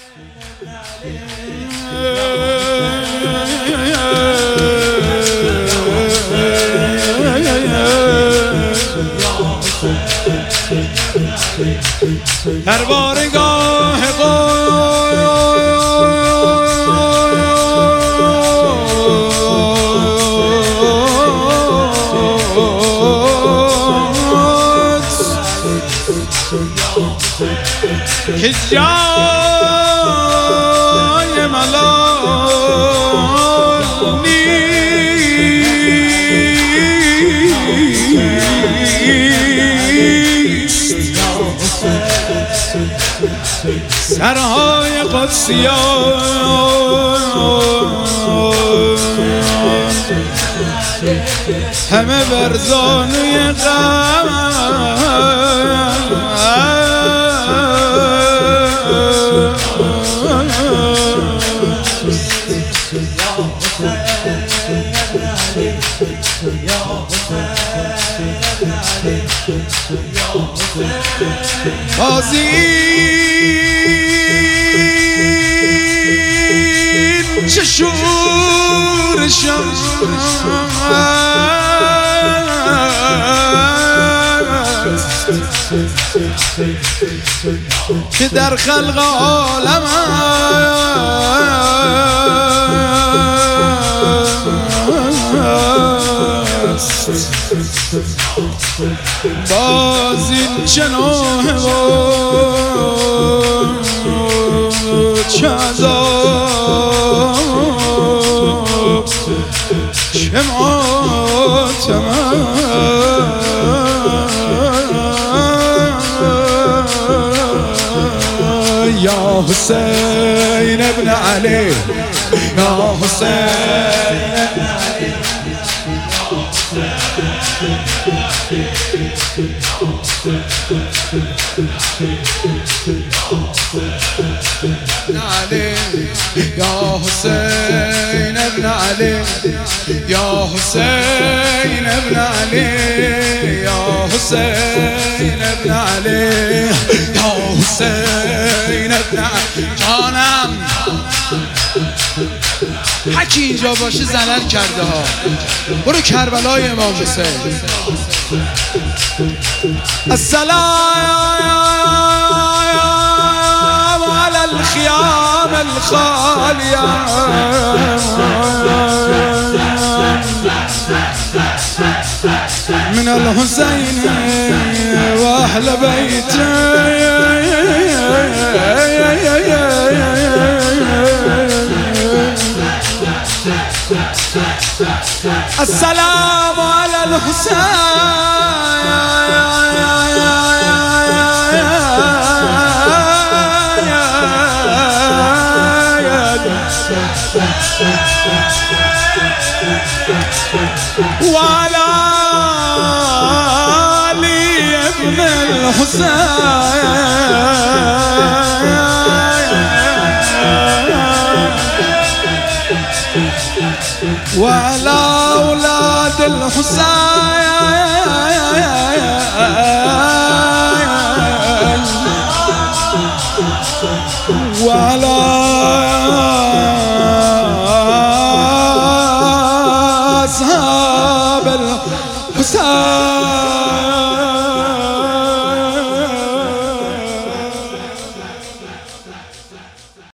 در بارگاه که جای ملال نیست، سرهای قدسیان همه بر زانوی بازین چه شورشم که در خلق عالم است، باز این چه نوحه و چه عذاب چه ماتم یا حسین ابن علی، یا حسین ابن علی، یا حسین ابن علی، یا حسین ابن علی، یا حسین ابن علی، یا حسین ابن علی. جانم هکی اینجا باشه زنن کرده ها، برو کربلای امام حسین. السلام علی الخیام الخالیه من الحسین و اهل بیته. السلام على الحسين وعلى علي ابن الحسين وعلى أولاد الحسين وعلى